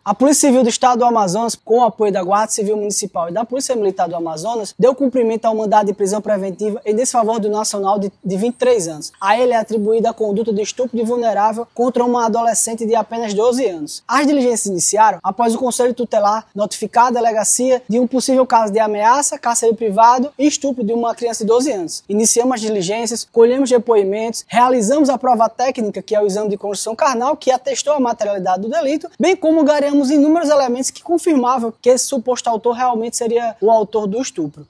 A Polícia Civil do Estado do Amazonas, com o apoio da Guarda Civil Municipal e da Polícia Militar do Amazonas, deu cumprimento ao mandado de prisão preventiva em desfavor do nacional de 23 anos. A ele é atribuída a conduta de estupro de vulnerável contra uma adolescente de apenas 12 anos. As diligências iniciaram após o Conselho Tutelar notificar a delegacia de um possível caso de ameaça, cárcere privado e estupro de uma criança de 12 anos. Iniciamos as diligências, colhemos depoimentos, realizamos a prova técnica, que é o exame de construção carnal, que atestou a materialidade do delito, bem como gareamos inúmeros elementos que confirmavam que esse suposto autor realmente seria o autor do estupro.